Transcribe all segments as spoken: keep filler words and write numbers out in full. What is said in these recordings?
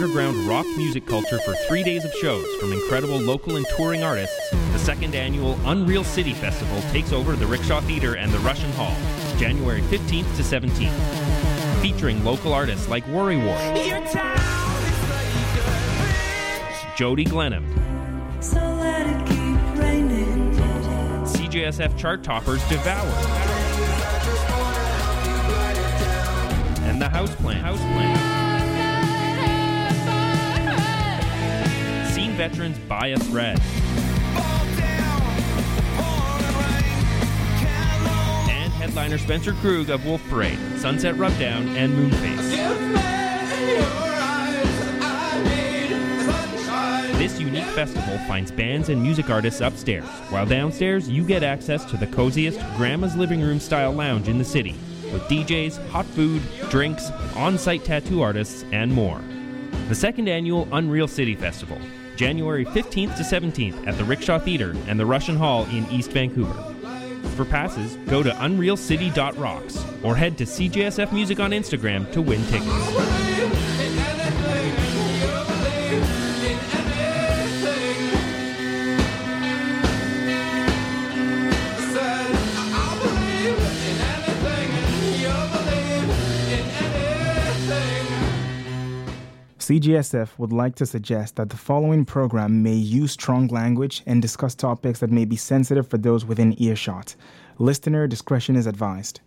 underground rock music culture for three days of shows from incredible local and touring artists, the second annual Unreal City Festival takes over the Rickshaw Theatre and the Russian Hall, January fifteenth to seventeenth. Featuring local artists like Worry War, Jody Glenham, So let it keep raining. C J S F chart toppers Devour, and the Houseplant. Houseplant. Scene veterans Buy a Thread. And headliner Spencer Krug of Wolf Parade, Sunset Rubdown, and Moonface. This unique festival finds bands and music artists upstairs, while downstairs you get access to the coziest grandma's living room style lounge in the city, with D Js, hot food, drinks, on-site tattoo artists, and more. The second annual Unreal City Festival, January fifteenth to seventeenth at the Rickshaw Theatre and the Russian Hall in East Vancouver. For passes, go to unreal city dot rocks or head to C J S F Music on Instagram to win tickets. C J S F would like to suggest that the following program may use strong language and discuss topics that may be sensitive for those within earshot. Listener discretion is advised.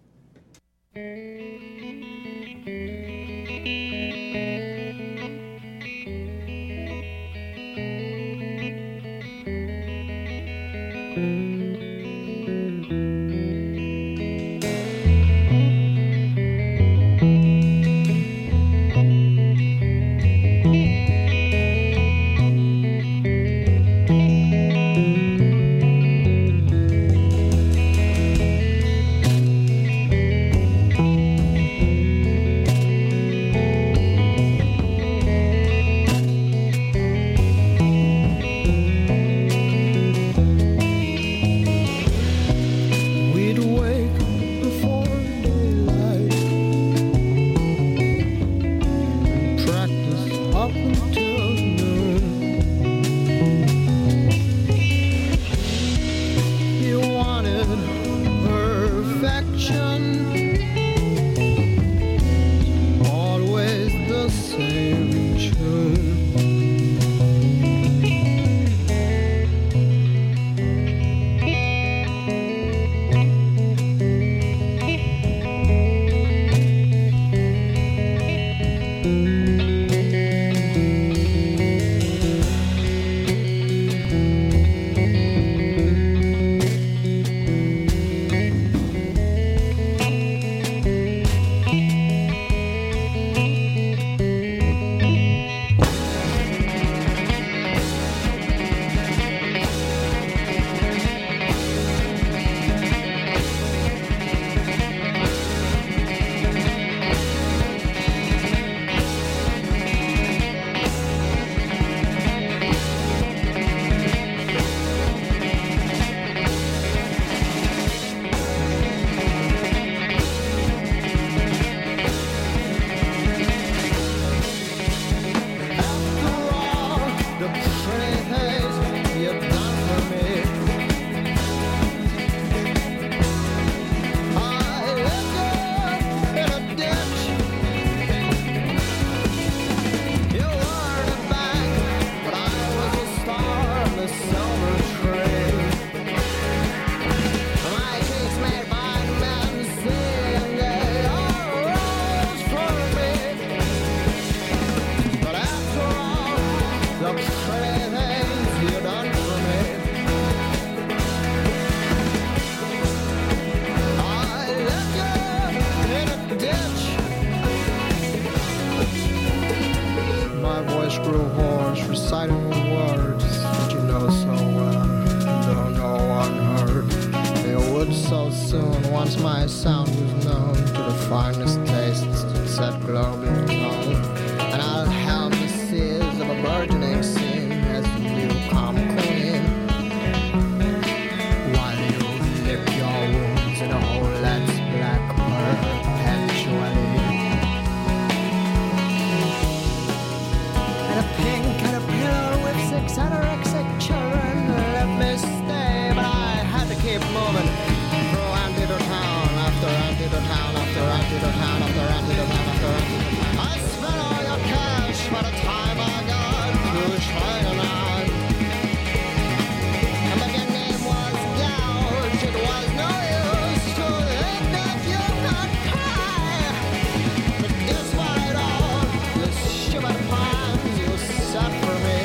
and a pink caterpillar with six anorexic children let me stay, but I had to keep moving through antidote town after antidote town after antidote town after antidote town after antidote town. I spent all your cash by the time I got to China Land. And the game was gouged, it was no use to think that you could cry. But despite all the shivered plans you set for me,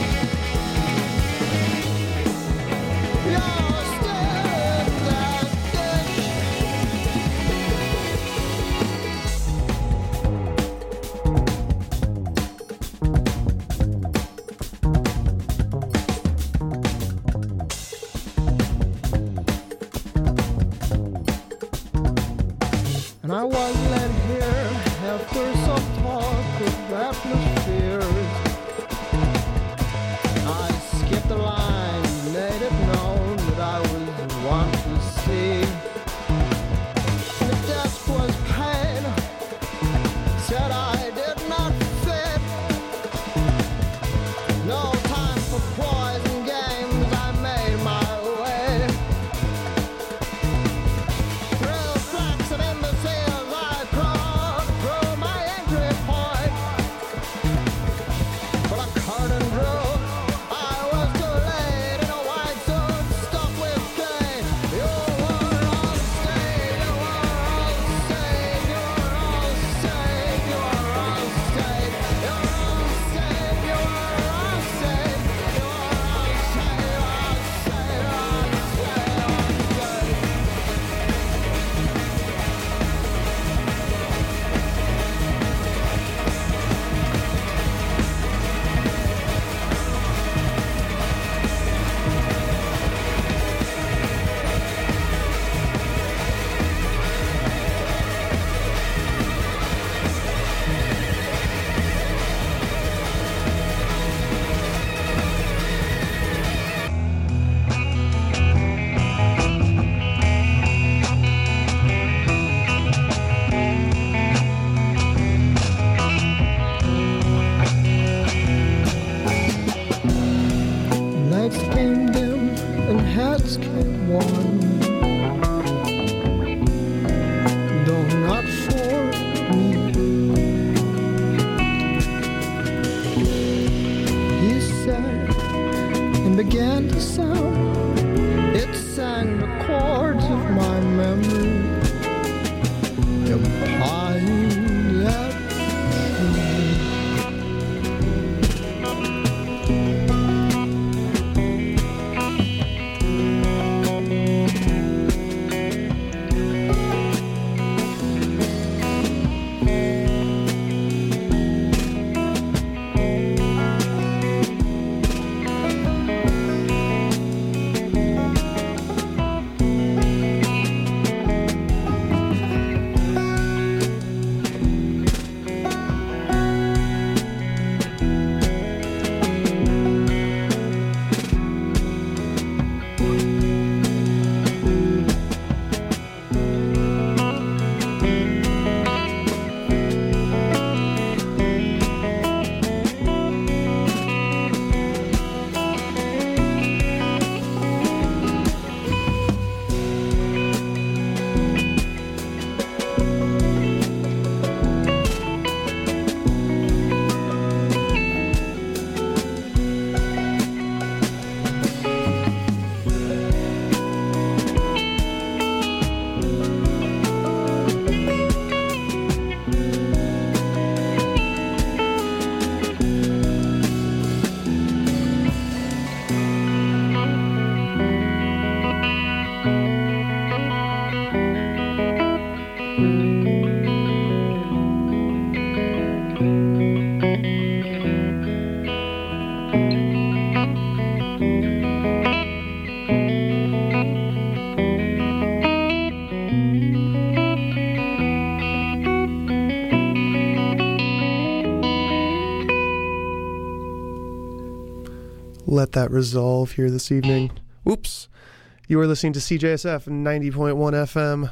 you're still in that ditch. And I was led here after some talk of atmospheres. I skipped the line, made it known that I was one to see. And the desk was pain, said I did not fit. No time for poison games, I made my way. Through flats of imbeciles, I crawled through my entry point. But a curtain drew, I was too late in a white suit stuffed with cane. You were all saved, you were all saved, you were all saved, you were all saved, you were all saved, you were all saved, you were all saved, all saved, all saved, all saved. Lights came dim and hats came worn. No, not for me. He said and began to sound. It sang the chords of my memory, implying that let that resolve here this evening. Whoops. You are listening to C J S F ninety point one F M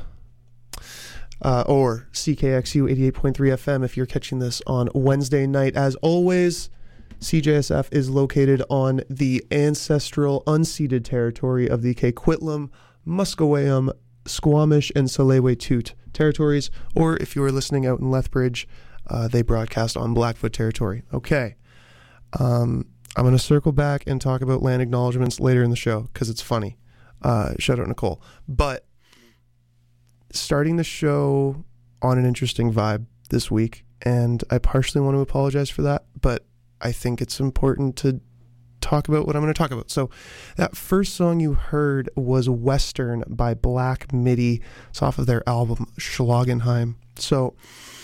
uh, or C K X U eighty-eight point three F M if you're catching this on Wednesday night. As always, C J S F is located on the ancestral unceded territory of the Coquitlam, Musqueam, Squamish, and Tsleil-Waututh territories, or if you are listening out in Lethbridge, uh, they broadcast on Blackfoot territory. Okay. Um, I'm going to circle back and talk about land acknowledgements later in the show because it's funny. Uh, shout out Nicole. But starting the show on an interesting vibe this week, and I partially want to apologize for that, but I think it's important to talk about what I'm going to talk about. So that first song you heard was Western by Black Midi. It's off of their album Schlagenheim. So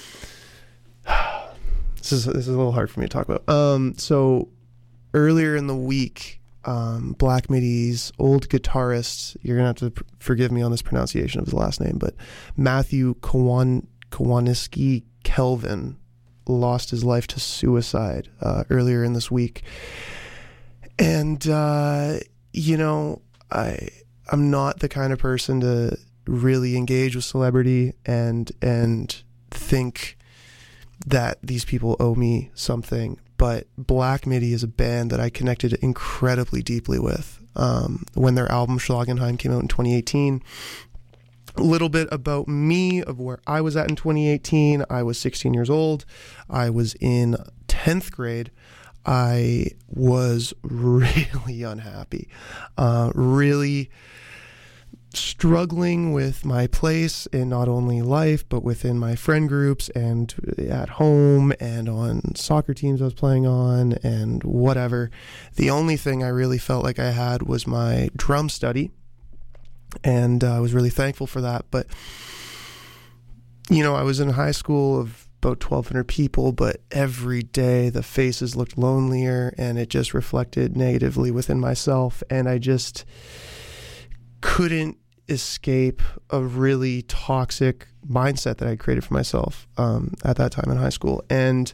this is this is a little hard for me to talk about. Um, so earlier in the week, um, Black Midi's old guitarist, you're going to have to pr- forgive me on this pronunciation of his last name, but Matthew Kawan- Kawaniski Kelvin lost his life to suicide uh, earlier in this week. And, uh, you know, I, I'm not the kind of person to really engage with celebrity and and think that these people owe me something. But Black Midi is a band that I connected incredibly deeply with. Um, when their album Schlagenheim came out in twenty eighteen, a little bit about me, of where I was at in twenty eighteen. I was sixteen years old. I was in tenth grade. I was really unhappy, uh, really struggling with my place in not only life, but within my friend groups and at home and on soccer teams I was playing on and whatever. The only thing I really felt like I had was my drum study, and uh, I was really thankful for that. But, you know, I was in high school of about twelve hundred people, but every day the faces looked lonelier, and it just reflected negatively within myself, and I just couldn't escape a really toxic mindset that I created for myself um, at that time in high school. And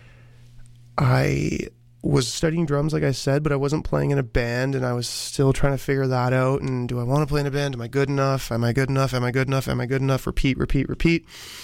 I was studying drums, like I said, but I wasn't playing in a band, and I was still trying to figure that out. And do I want to play in a band? Am I good enough? Am I good enough? Am I good enough? Am I good enough? Repeat, repeat, repeat.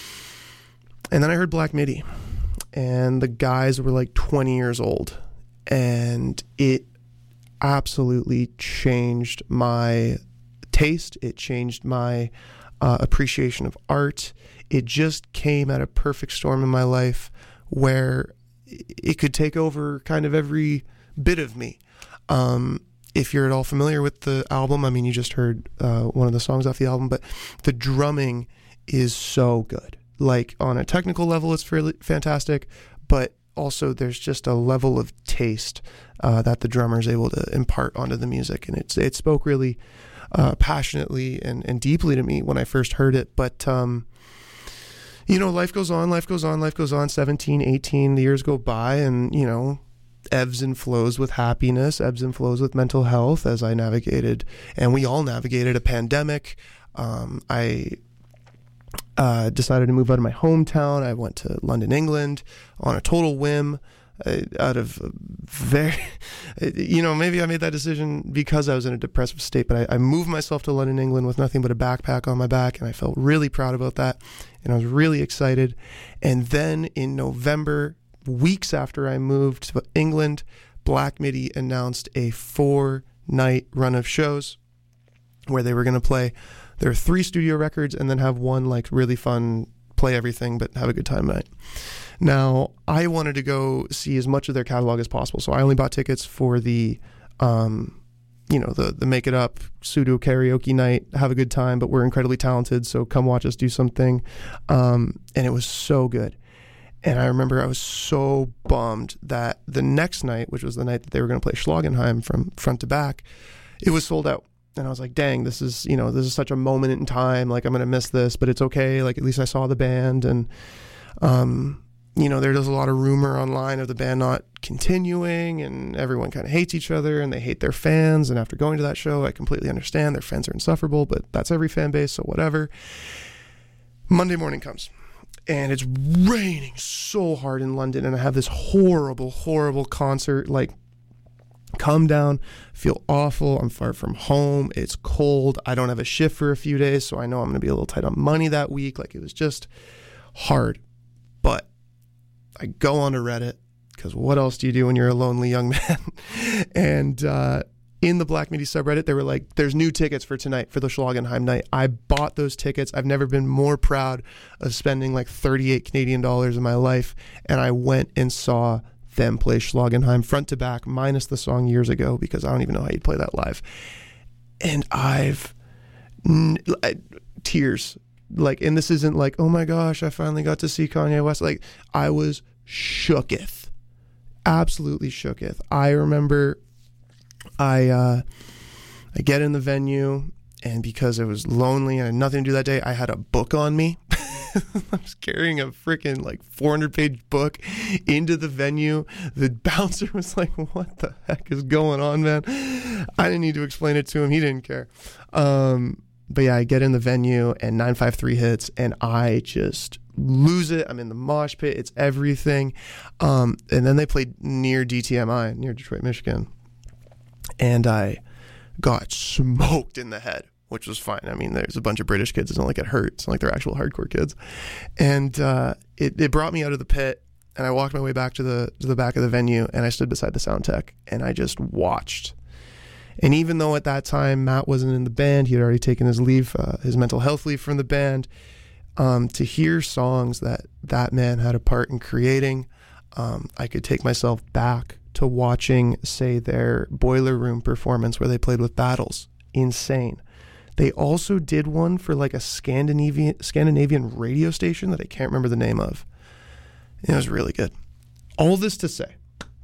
And then I heard Black Midi, and the guys were like twenty years old, and it absolutely changed my taste. It changed my uh, appreciation of art. It just came at a perfect storm in my life where it could take over kind of every bit of me. Um, if you're at all familiar with the album, I mean, you just heard uh, one of the songs off the album, but the drumming is so good. Like, on a technical level, it's fairly fantastic, but also there's just a level of taste uh, that the drummer is able to impart onto the music, and it's it spoke really uh, passionately and, and deeply to me when I first heard it. But um, you know, life goes on, life goes on, life goes on. seventeen, eighteen, the years go by, and you know, ebbs and flows with happiness, ebbs and flows with mental health as I navigated, and we all navigated a pandemic. Um, I Uh, decided to move out of my hometown. I went to London, England on a total whim, uh, out of very, you know, maybe I made that decision because I was in a depressive state, but I, I moved myself to London, England with nothing but a backpack on my back, and I felt really proud about that, and I was really excited. And then in November, weeks after I moved to England, Black Midi announced a four-night run of shows where they were going to play There are three studio records and then have one like really fun, play everything, but have a good time night. Now, I wanted to go see as much of their catalog as possible, so I only bought tickets for the, um, you know, the the Make It Up pseudo karaoke night, have a good time, but we're incredibly talented, so come watch us do something. Um, and it was so good. And I remember I was so bummed that the next night, which was the night that they were going to play Schlagenheim from front to back, it was sold out. And I was like, dang, this is, you know, this is such a moment in time. Like, I'm going to miss this, but it's okay. Like, at least I saw the band. And, um, you know, there's a lot of rumor online of the band not continuing, and everyone kind of hates each other and they hate their fans. And after going to that show, I completely understand their fans are insufferable, but that's every fan base, so whatever. Monday morning comes, and it's raining so hard in London, and I have this horrible, horrible concert, like, come down, feel awful, I'm far from home, it's cold, I don't have a shift for a few days, so I know I'm going to be a little tight on money that week. Like, it was just hard. But I go onto Reddit, because what else do you do when you're a lonely young man? and uh, in the Black Midi subreddit, they were like, there's new tickets for tonight for the Schlagenheim night. I bought those tickets. I've never been more proud of spending like thirty-eight Canadian dollars in my life. And I went and saw them play Schlagenheim front to back, minus the song Years Ago, because I don't even know how you'd play that live. And I've n- I, tears. Like, and this isn't like, oh my gosh, I finally got to see Kanye West. Like, I was shooketh. Absolutely shooketh. I remember I uh, I get in the venue, and because it was lonely and I had nothing to do that day, I had a book on me. I was carrying a freaking like four hundred page book into the venue. The bouncer was like, what the heck is going on, man? I didn't need to explain it to him. He didn't care. Um, but yeah, I get in the venue and nine five three hits, and I just lose it. I'm in the mosh pit. It's everything. Um, and then they played near D T M I, near Detroit, Michigan. And I got smoked in the head, which was fine. I mean, there's a bunch of British kids. It's not like it hurt. It's not like they're actual hardcore kids. And uh, it, it brought me out of the pit, and I walked my way back to the to the back of the venue, and I stood beside the sound tech, and I just watched. And even though at that time Matt wasn't in the band, he had already taken his leave, uh, his mental health leave from the band, um, to hear songs that that man had a part in creating, um, I could take myself back to watching, say, their Boiler Room performance where they played with Battles. Insane. They also did one for like a Scandinavian Scandinavian radio station that I can't remember the name of. And it was really good. All this to say,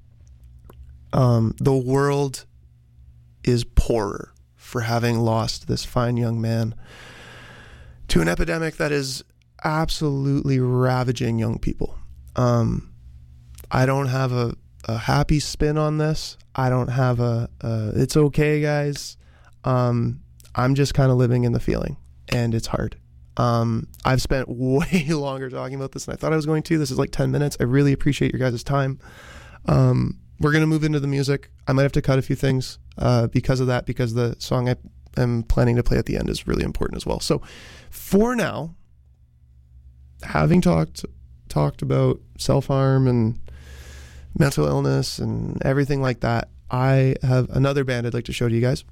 um, the world is poorer for having lost this fine young man to an epidemic that is absolutely ravaging young people. Um, I don't have a, a happy spin on this. I don't have a, a it's okay, guys. Um, I'm just kind of living in the feeling, and it's hard. Um, I've spent way longer talking about this than I thought I was going to. This is like ten minutes. I really appreciate your guys' time. Um, we're going to move into the music. I might have to cut a few things uh, because of that, because the song I am planning to play at the end is really important as well. So for now, having talked talked about self-harm and mental illness and everything like that, I have another band I'd like to show to you guys.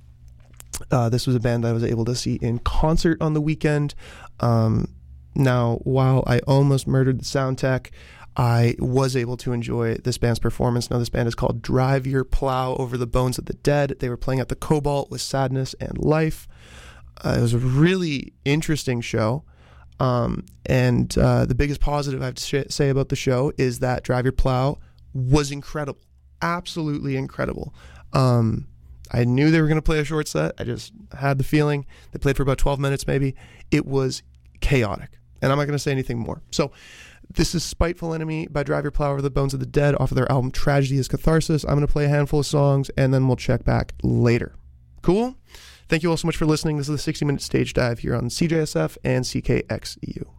Uh, this was a band that I was able to see in concert on the weekend. Um, now, while I almost murdered the sound tech, I was able to enjoy this band's performance. Now, this band is called Drive Your Plow Over the Bones of the Dead. They were playing at the Cobalt with Sadness and Life. Uh, it was a really interesting show. Um, and uh, the biggest positive I have to sh- say about the show is that Drive Your Plow was incredible. Absolutely incredible. Um, I knew they were going to play a short set. I just had the feeling. They played for about twelve minutes maybe. It was chaotic. And I'm not going to say anything more. So this is Spiteful Enemy by Drive Your Plow Over the Bones of the Dead off of their album Tragedy is Catharsis. I'm going to play a handful of songs, and then we'll check back later. Cool? Thank you all so much for listening. This is the sixty minute stage dive here on C J S F and C K X E U.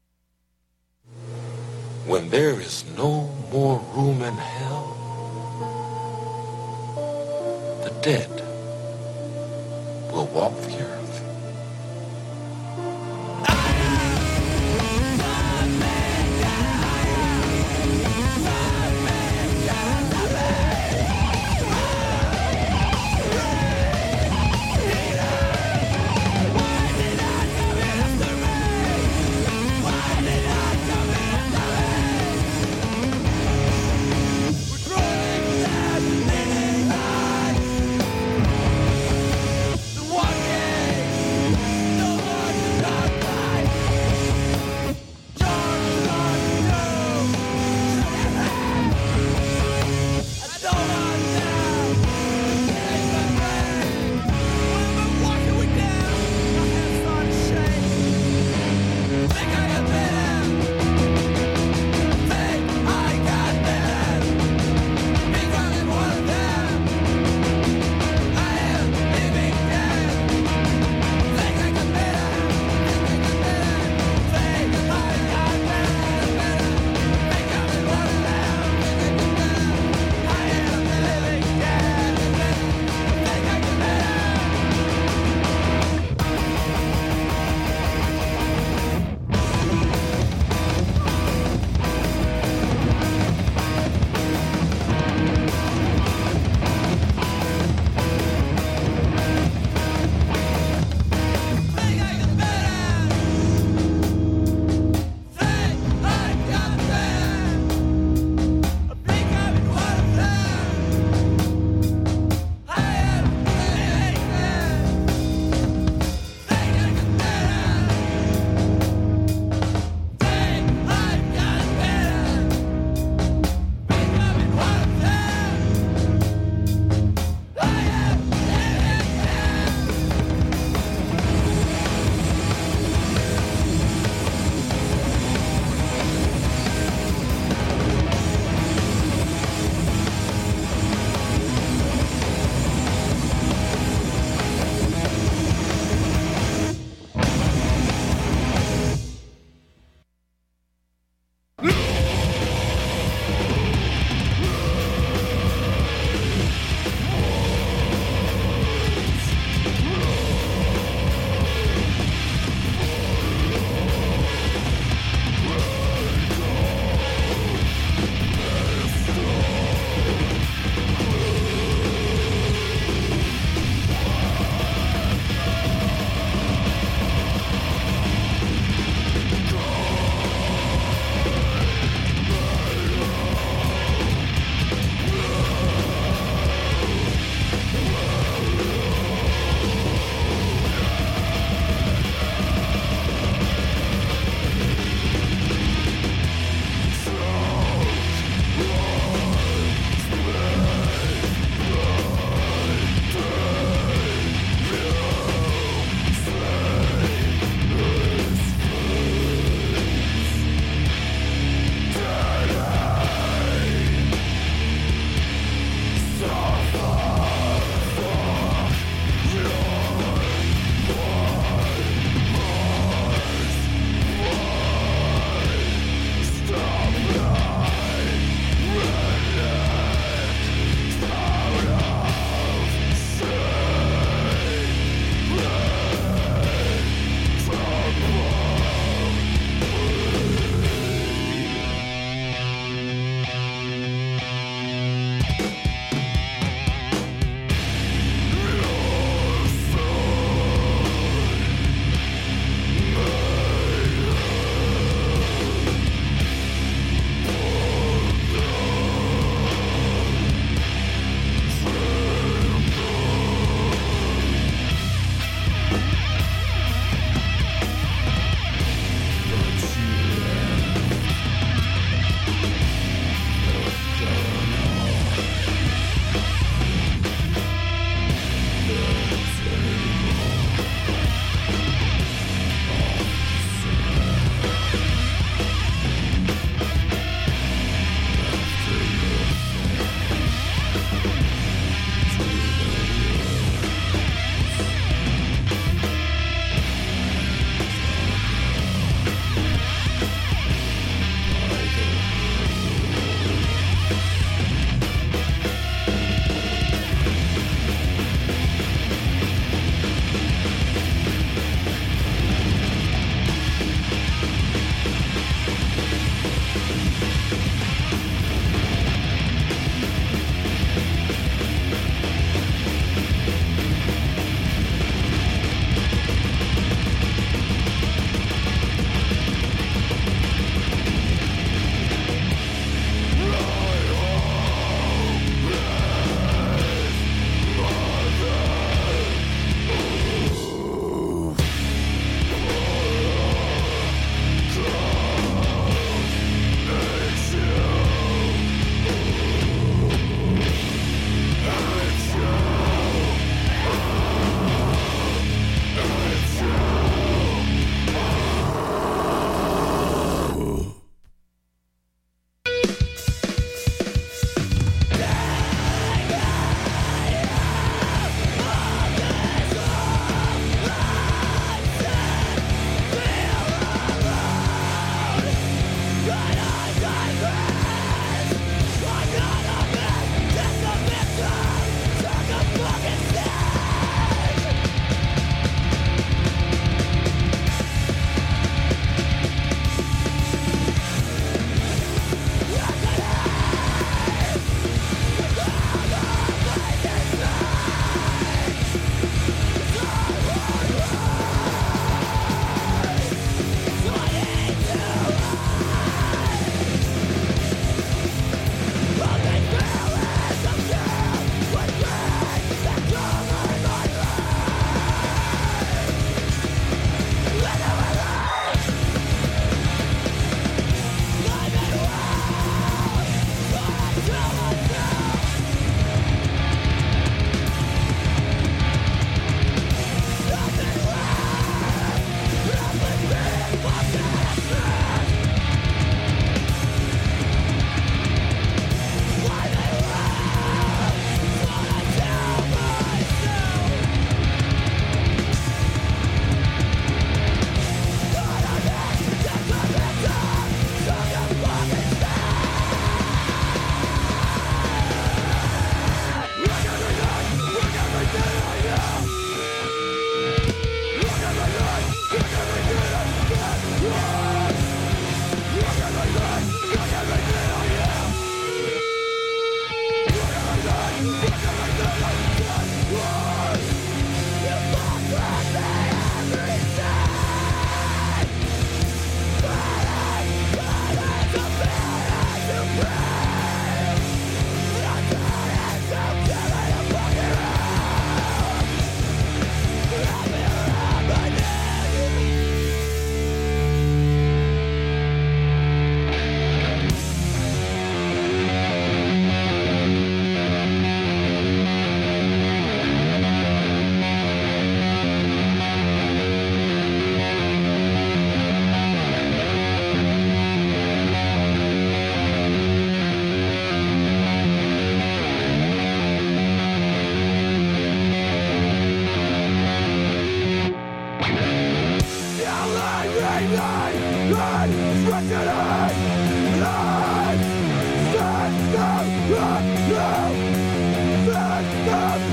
When there is no more room in hell dead will walk the earth. Walking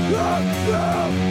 Let's go!